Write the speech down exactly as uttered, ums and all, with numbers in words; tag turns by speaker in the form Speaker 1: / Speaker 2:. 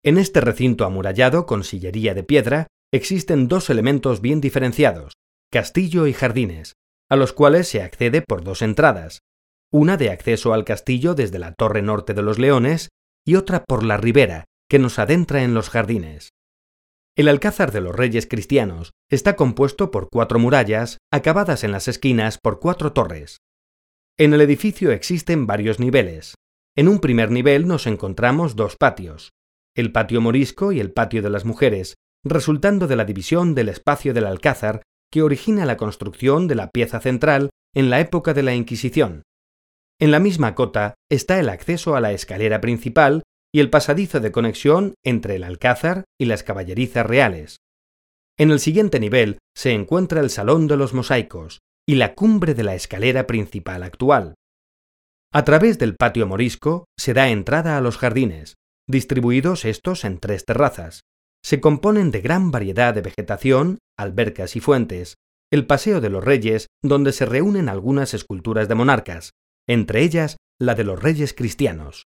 Speaker 1: En este recinto amurallado con sillería de piedra existen dos elementos bien diferenciados, castillo y jardines, a los cuales se accede por dos entradas, una de acceso al castillo desde la torre norte de los Leones y otra por la ribera, que nos adentra en los jardines. El Alcázar de los Reyes Cristianos está compuesto por cuatro murallas, acabadas en las esquinas por cuatro torres. En el edificio existen varios niveles. En un primer nivel nos encontramos dos patios, el patio morisco y el patio de las mujeres, resultando de la división del espacio del Alcázar que origina la construcción de la pieza central en la época de la Inquisición. En la misma cota está el acceso a la escalera principal y el pasadizo de conexión entre el Alcázar y las caballerizas reales. En el siguiente nivel se encuentra el Salón de los Mosaicos y la cumbre de la escalera principal actual. A través del patio morisco se da entrada a los jardines, distribuidos estos en tres terrazas. Se componen de gran variedad de vegetación, albercas y fuentes, el Paseo de los Reyes, donde se reúnen algunas esculturas de monarcas, entre ellas la de los Reyes Cristianos.